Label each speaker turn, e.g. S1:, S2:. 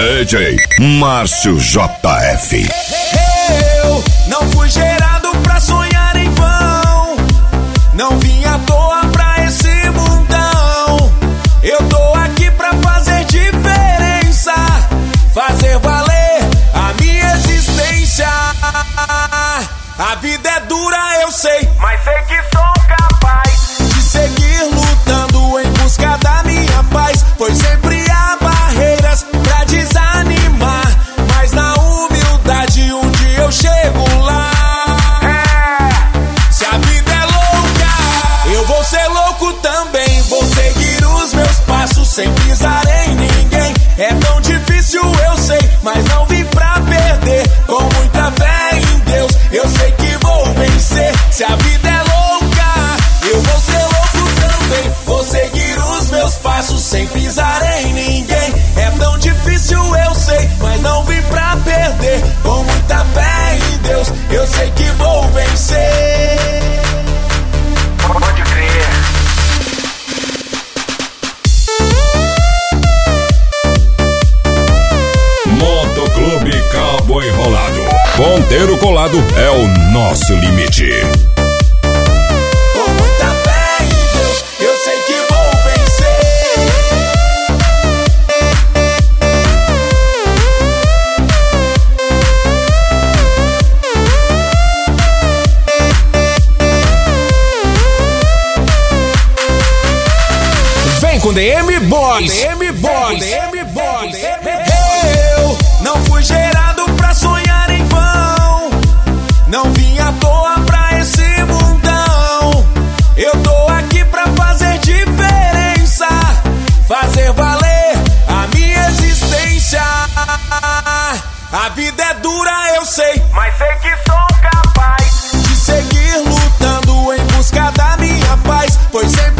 S1: DJ Márcio JF.
S2: Eu não fui gerado pra sonhar em vão, não vim à toa pra esse mundão. Eu tô aqui pra fazer diferença, fazer valer a minha existência. A vida é dura, eu sei,
S3: mas sei que sou capaz
S2: de seguir lutando em busca da minha paz, pois sempre há barreiras pra desanimar, mas na humildade um dia eu chego lá. Se a vida é louca, eu vou ser louco também. Vou seguir os meus passos sem pisar em ninguém. É tão difícil, eu sei, mas não vim pra perder. Com muita fé em Deus, eu sei que vou vencer. Se a vida é louca, eu vou ser louco também. Vou seguir os meus passos sem pisar em ninguém. É tão difícil, eu sei, mas não vim pra perder. Com muita fé em Deus, eu sei que vou vencer.
S3: Pode crer.
S1: Motoclube Cabo Enrolado. Ponteiro colado é o nosso limite.
S2: Com muita fé em Deus, eu sei que vou vencer. Vem com DM Boys, DM Boys, DM Boys. Eu não fui gerado pra sonhar em vão, não vim à toa pra esse mundão. Eu tô aqui pra fazer diferença, fazer valer a minha existência. A vida é dura, eu sei,
S3: mas sei que sou capaz
S2: de seguir lutando em busca da minha paz, pois sempre